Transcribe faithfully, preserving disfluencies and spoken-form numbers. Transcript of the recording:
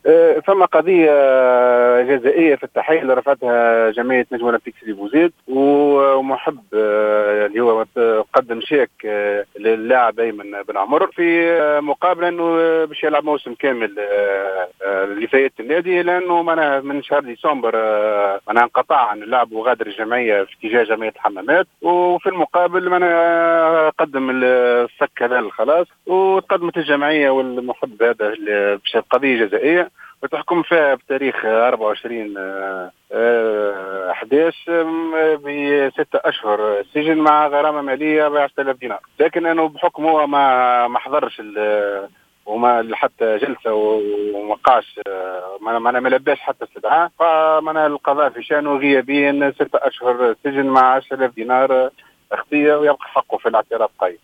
آه، ثم قضية جزائية في التحقيق اللي رفعتها جمعية نجم أولمبيك سيدي بوزيد، ومحب آه، اللي هو قدم شيك آه، للاعب أيمن بن عمر في آه، مقابل أنه باش يلعب موسم كامل آه، آه، لفائدة النادي، لأنه معناها من شهر ديسمبر آه، معناها انقطع عن اللعب وغادر الجمعية في اتجاه جمعية الحمامات، وفي المقابل معناها قدم الفك هذا الخلاص، وتقدمت الجمعية والمحب هذا باش قضية جزائية وتحكم فيها بتاريخ أربعة وعشرين أحد عشر بستة أشهر سجن مع غرامة مالية ب عشرة آلاف دينار. لكن أنه بحكم هو ما ما حضرش وما حتى جلسة وما قاش ما ما لباش حتى استدعاء، فمن القضاء في شأنه غيابيا ستة أشهر سجن مع عشرة آلاف دينار أخطية، ويبقى حقه في الاعتراف قيد.